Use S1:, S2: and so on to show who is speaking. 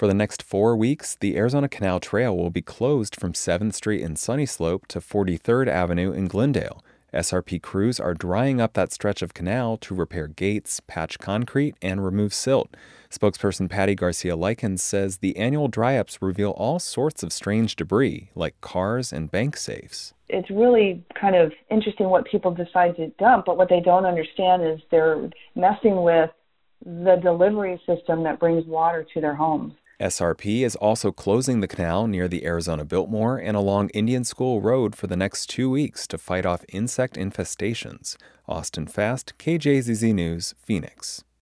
S1: For the next 4 weeks, the Arizona Canal Trail will be closed from 7th Street in Sunny Slope to 43rd Avenue in Glendale. SRP crews are drying up that stretch of canal to repair gates, patch concrete, and remove silt. Spokesperson Patty Garcia-Likens says the annual dry-ups reveal all sorts of strange debris, like cars and bank safes.
S2: It's really kind of interesting what people decide to dump, but what they don't understand is they're messing with the delivery system that brings water to their homes.
S1: SRP is also closing the canal near the Arizona Biltmore and along Indian School Road for the next 2 weeks to fight off insect infestations. Austin Fast, KJZZ News, Phoenix.